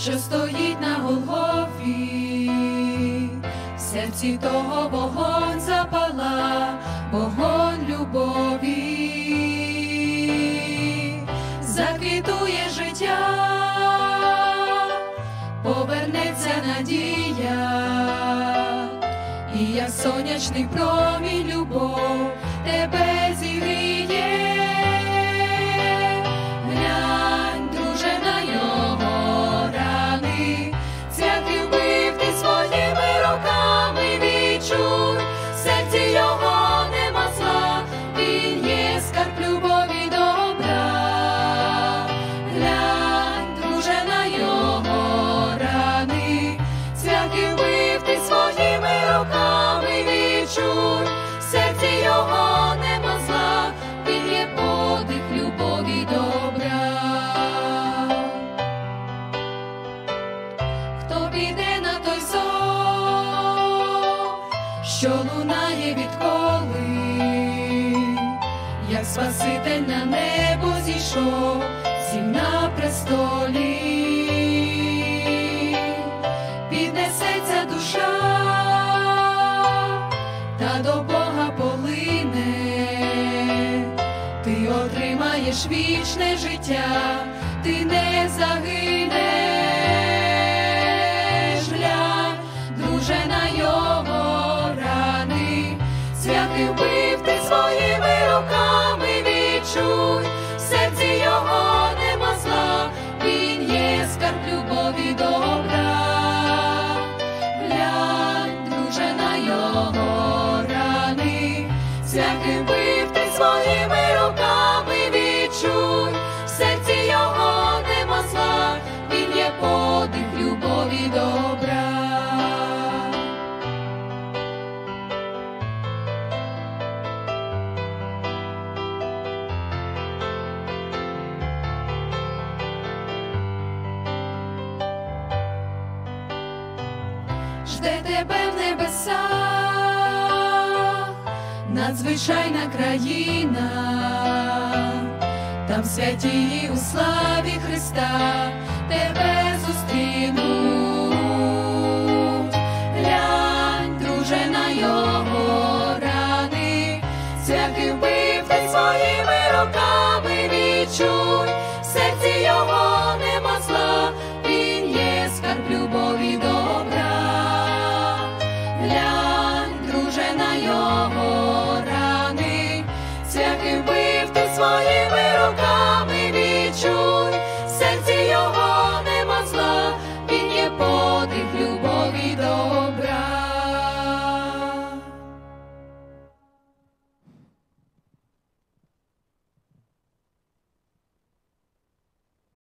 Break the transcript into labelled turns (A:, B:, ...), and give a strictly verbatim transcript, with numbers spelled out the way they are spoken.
A: що стоїть на Голгофі, в серці того вогонь запала, вогонь любові, заквітує життя, повернеться надія, і як сонячний промінь любов тебе зігріє. Глянь, друже, на його рани, цвяхи вбив ти своїми руками, відчуй, в серці його нема зла, він є скарб любові добра. Глянь, друже, на його рани, цвяхи вбив ти своїми руками, відчуй, в серці його нема зла, він є подих любові добра. Хто піде на той зов, що лунає відколи, як Спаситель на небо зійшов, сів на престолі, піднесеться душа, та до Бога полине, ти отримаєш вічне життя, ти не загинеш. Глянь, друже, на його рани, цвяхи вбив ти своїми руками, відчуй, в серці його нема зла, він є скарб любові добра. Глянь, друже, на його рани, цвяхи вбив ти своїми руками, відчуй, в серці його нема зла, він є подих любові добра. Жде тебе в небесах надзвичайна країна, там святі у славі Христа тебе зустрінуть. Глянь, друже, на його рани, цвяхи вбив ти своїми руками, відчуй,